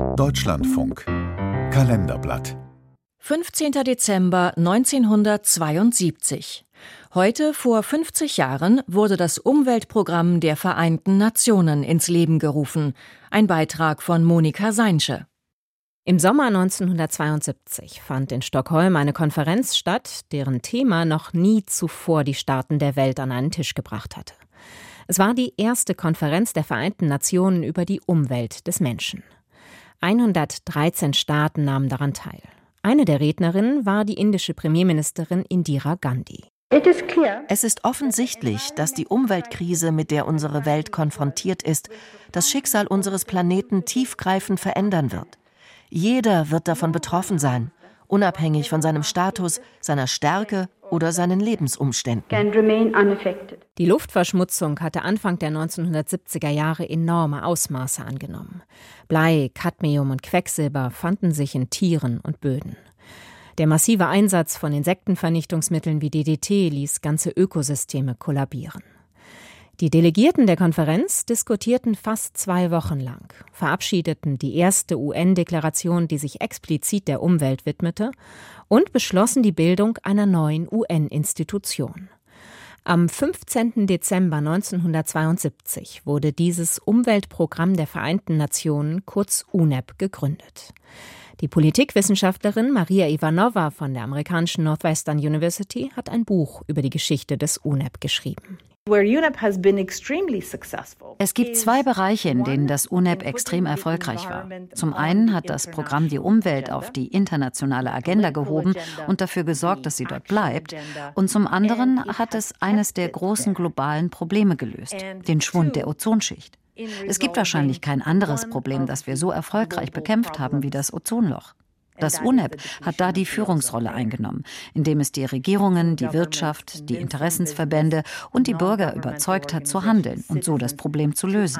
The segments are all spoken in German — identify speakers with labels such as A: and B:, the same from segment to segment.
A: Deutschlandfunk Kalenderblatt
B: 15. Dezember 1972. Heute vor 50 Jahren wurde das Umweltprogramm der Vereinten Nationen ins Leben gerufen. Ein Beitrag von Monika Seinsche.
C: Im Sommer 1972 fand in Stockholm eine Konferenz statt, deren Thema noch nie zuvor die Staaten der Welt an einen Tisch gebracht hatte. Es war die erste Konferenz der Vereinten Nationen über die Umwelt des Menschen. 113 Staaten nahmen daran teil. Eine der Rednerinnen war die indische Premierministerin Indira Gandhi.
D: Es ist offensichtlich, dass die Umweltkrise, mit der unsere Welt konfrontiert ist, das Schicksal unseres Planeten tiefgreifend verändern wird. Jeder wird davon betroffen sein, unabhängig von seinem Status, seiner Stärke oder seinen Lebensumständen.
C: Die Luftverschmutzung hatte Anfang der 1970er Jahre enorme Ausmaße angenommen. Blei, Cadmium und Quecksilber fanden sich in Tieren und Böden. Der massive Einsatz von Insektenvernichtungsmitteln wie DDT ließ ganze Ökosysteme kollabieren. Die Delegierten der Konferenz diskutierten fast 2 Wochen lang, verabschiedeten die erste UN-Deklaration, die sich explizit der Umwelt widmete, und beschlossen die Bildung einer neuen UN-Institution. Am 15. Dezember 1972 wurde dieses Umweltprogramm der Vereinten Nationen, kurz UNEP, gegründet. Die Politikwissenschaftlerin Maria Ivanova von der amerikanischen Northwestern University hat ein Buch über die Geschichte des UNEP geschrieben.
E: Es gibt 2 Bereiche, in denen das UNEP extrem erfolgreich war. Zum einen hat das Programm die Umwelt auf die internationale Agenda gehoben und dafür gesorgt, dass sie dort bleibt. Und zum anderen hat es eines der großen globalen Probleme gelöst, den Schwund der Ozonschicht. Es gibt wahrscheinlich kein anderes Problem, das wir so erfolgreich bekämpft haben wie das Ozonloch. Das UNEP hat da die Führungsrolle eingenommen, indem es die Regierungen, die Wirtschaft, die Interessensverbände und die Bürger überzeugt hat, zu handeln und so das Problem zu lösen.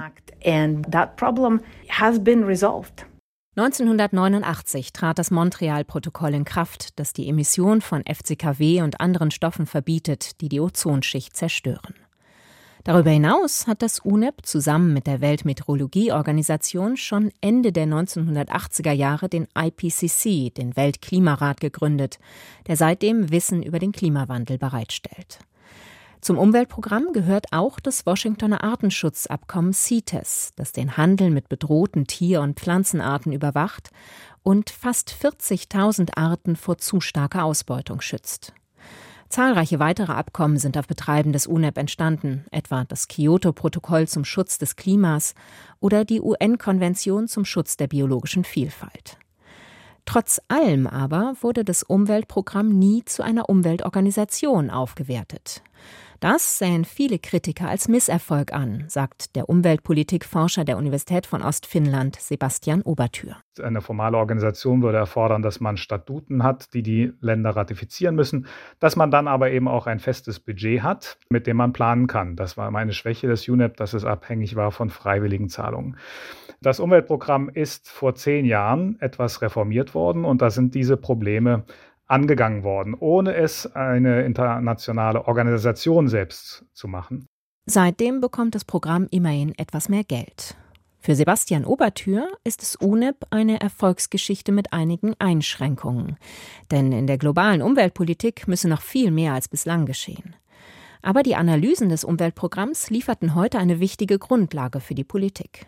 C: 1989 trat das Montreal-Protokoll in Kraft, das die Emission von FCKW und anderen Stoffen verbietet, die die Ozonschicht zerstören. Darüber hinaus hat das UNEP zusammen mit der Weltmeteorologieorganisation schon Ende der 1980er Jahre den IPCC, den Weltklimarat, gegründet, der seitdem Wissen über den Klimawandel bereitstellt. Zum Umweltprogramm gehört auch das Washingtoner Artenschutzabkommen CITES, das den Handel mit bedrohten Tier- und Pflanzenarten überwacht und fast 40.000 Arten vor zu starker Ausbeutung schützt. Zahlreiche weitere Abkommen sind auf Betreiben des UNEP entstanden, etwa das Kyoto-Protokoll zum Schutz des Klimas oder die UN-Konvention zum Schutz der biologischen Vielfalt. Trotz allem aber wurde das Umweltprogramm nie zu einer Umweltorganisation aufgewertet. Das sähen viele Kritiker als Misserfolg an, sagt der Umweltpolitikforscher der Universität von Ostfinnland, Sebastian Obertür.
F: Eine formale Organisation würde erfordern, dass man Statuten hat, die die Länder ratifizieren müssen, dass man dann aber eben auch ein festes Budget hat, mit dem man planen kann. Das war meine Schwäche des UNEP, dass es abhängig war von freiwilligen Zahlungen. Das Umweltprogramm ist vor 10 Jahren etwas reformiert worden und da sind diese Probleme angegangen worden, ohne es eine internationale Organisation selbst zu machen.
C: Seitdem bekommt das Programm immerhin etwas mehr Geld. Für Sebastian Obertür ist das UNEP eine Erfolgsgeschichte mit einigen Einschränkungen. Denn in der globalen Umweltpolitik müsse noch viel mehr als bislang geschehen. Aber die Analysen des Umweltprogramms lieferten heute eine wichtige Grundlage für die Politik.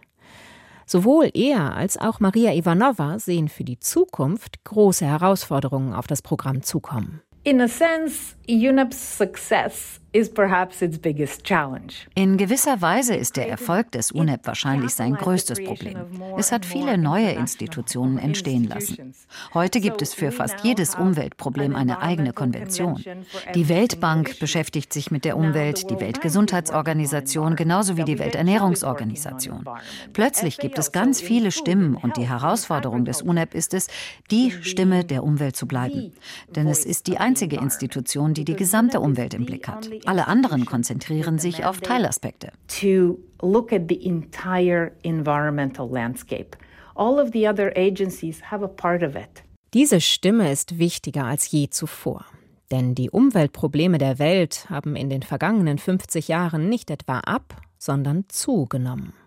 C: Sowohl er als auch Maria Ivanova sehen für die Zukunft große Herausforderungen auf das Programm zukommen.
G: In a sense, UNEP's success is perhaps its biggest challenge.
E: In gewisser Weise ist der Erfolg des UNEP wahrscheinlich sein größtes Problem. Es hat viele neue Institutionen entstehen lassen. Heute gibt es für fast jedes Umweltproblem eine eigene Konvention. Die Weltbank beschäftigt sich mit der Umwelt, die Weltgesundheitsorganisation genauso wie die Welternährungsorganisation. Plötzlich gibt es ganz viele Stimmen und die Herausforderung des UNEP ist es, die Stimme der Umwelt zu bleiben. Denn es ist die einzige Institution, die die gesamte Umwelt im Blick hat. Alle anderen konzentrieren sich auf Teilaspekte.
G: To look at the entire environmental landscape. All of the other agencies have a part of it.
C: Diese Stimme ist wichtiger als je zuvor. Denn die Umweltprobleme der Welt haben in den vergangenen 50 Jahren nicht etwa ab, sondern zugenommen.